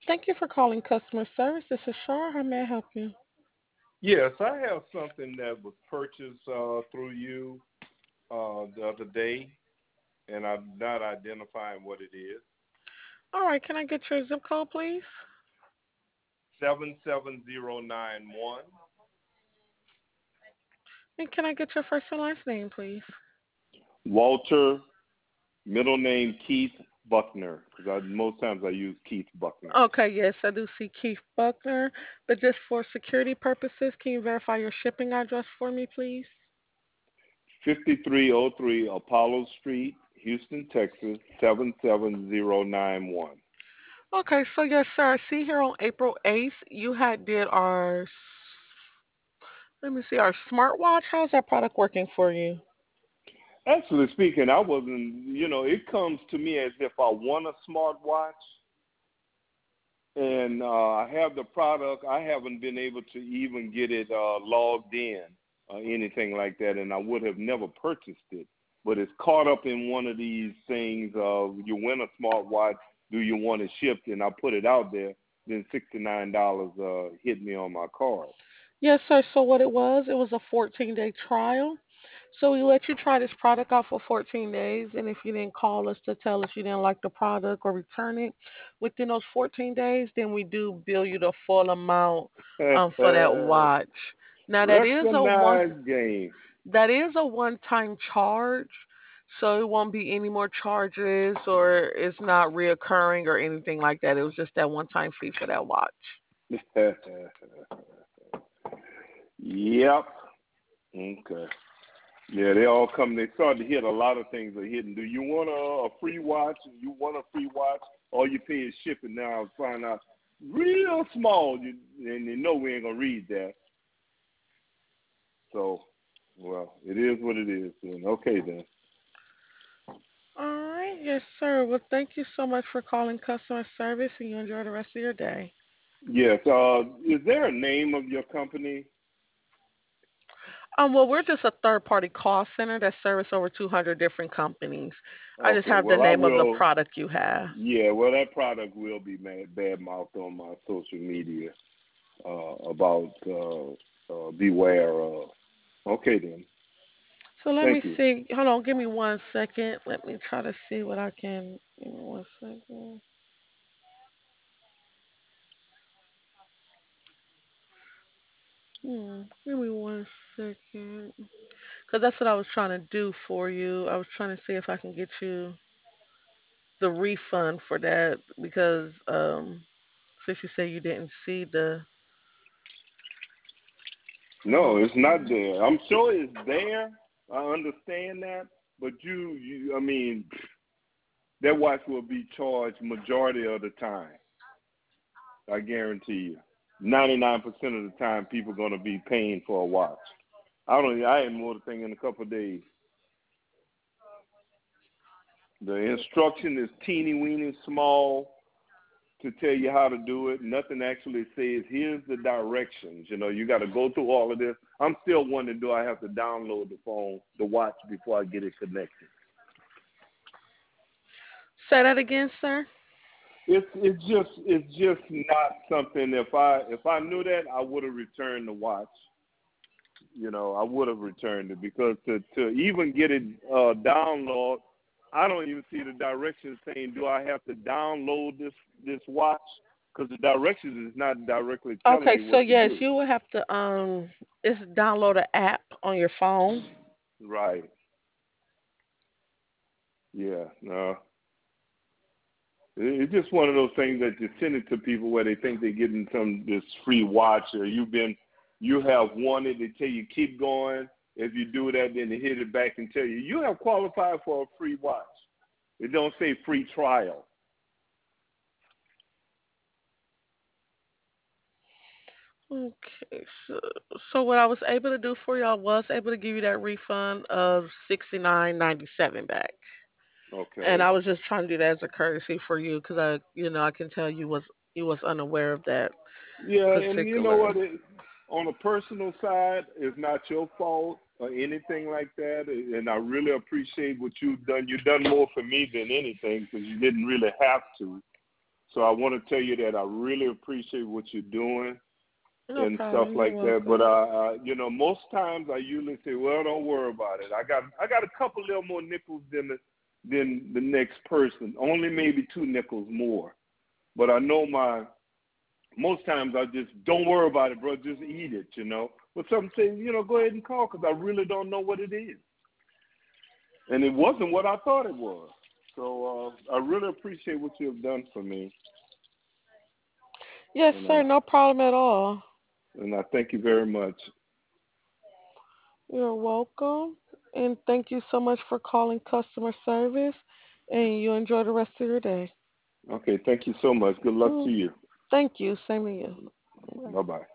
Thank you for calling customer service. This is Shar. How may I help you? Yes, I have something that was purchased through you the other day, and I'm not identifying what it is. All right, can I get your zip code, please? 77091. And can I get your first and last name, please? Walter, middle name Keith Buckner, because most times I use Keith Buckner. Okay, yes, I do see Keith Buckner, but just for security purposes, can you verify your shipping address for me, please? 5303 Apollo Street, Houston, Texas, 77091. Okay, so yes, sir. I see here on April 8th, you had did let me see, our smartwatch. How's that product working for you? Actually speaking, I wasn't, it comes to me as if I want a smartwatch and I have the product. I haven't been able to even get it logged in or anything like that, and I would have never purchased it. But it's caught up in one of these things of you win a smartwatch, do you want it shipped? And I put it out there, then $69 hit me on my card. Yes, sir. So what it was a 14-day trial. So we let you try this product out for 14 days, and if you didn't call us to tell us you didn't like the product or return it within those 14 days, then we do bill you the full amount for that watch. Now Recognized game. that is a one-time charge, so it won't be any more charges or it's not reoccurring or anything like that. It was just that one-time fee for that watch. Yep. Okay. Yeah, they all come. They start to hit. A lot of things are hitting. Do you want a free watch? You want a free watch? All you pay is shipping. Now I find out real small, and you know we ain't gonna read that. So, well, it is what it is. Then okay then. All right, yes, sir. Well, thank you so much for calling customer service, and you enjoy the rest of your day. Yes. Is there a name of your company? Well, we're just a third-party call center that service over 200 different companies. I just Okay. have the Well, I name of the will. product you have. Yeah. Well, that product will be bad mouthed on my social media about beware of. Okay then. So let me Thank you. see. Hold on, give me 1 second. Let me try to see what I can. Give me 1 second. Give me 1 second. Because that's what I was trying to do for you. I was trying to see if I can get you the refund for that because since you say you didn't see the No, it's not there. I'm sure it's there. I understand that, but I mean, that watch will be charged majority of the time. I guarantee you. 99% of the time, people are going to be paying for a watch. I ain't more the thing in a couple of days. The instruction is teeny weeny small to tell you how to do it. Nothing actually says, here's the directions. You got to go through all of this. I'm still wondering, do I have to download the watch before I get it connected? say that again, sir. It's just not something. If I knew that, I would have returned the watch. I would have returned it because to even get it download, I don't even see the directions saying, do I have to download this watch? Because the directions is not directly telling Okay, me so what to yes, do. you will have to it's download an app on your phone. Right. Yeah. No. It's just one of those things that you send it to people where they think they're getting this free watch, or you have wanted. They tell you keep going. If you do that, then they hit it back and tell you have qualified for a free watch. It don't say free trial. Okay, so what I was able to do for you, I was able to give you that refund of 69.97 back. And Okay. I was just trying to do that as a courtesy for you because I can tell you was unaware of that Yeah, and you know particular. what? On a personal side, it's not your fault or anything like that. And I really appreciate what you've done. You've done more for me than anything because you didn't really have to. So I want to tell you that I really appreciate what you're doing No and stuff problem. You're like that. But welcome. most times I usually say, "Well, don't worry about it. I got a couple little more nickels than the next person. Only maybe 2 nickels more. But I know most times I just don't worry about it, bro. Just eat it. But some say, go ahead and call because I really don't know what it is, and it wasn't what I thought it was. So I really appreciate what you have done for me, Yes, and sir. No problem at all. I thank you very much. You're welcome. And thank you so much for calling customer service. And you enjoy the rest of your day. Okay, thank you so much. Good luck to Mm, you. thank you. Same to you. Bye bye.